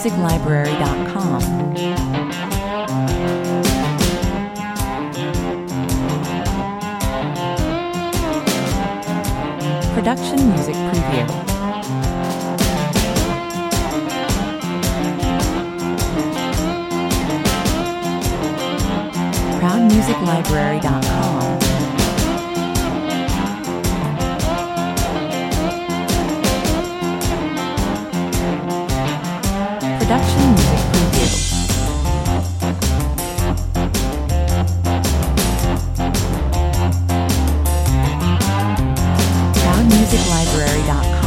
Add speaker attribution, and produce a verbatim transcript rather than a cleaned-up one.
Speaker 1: music library dot com. Production Music Preview. proud music library dot com. Production Music Preview. proud music library dot com.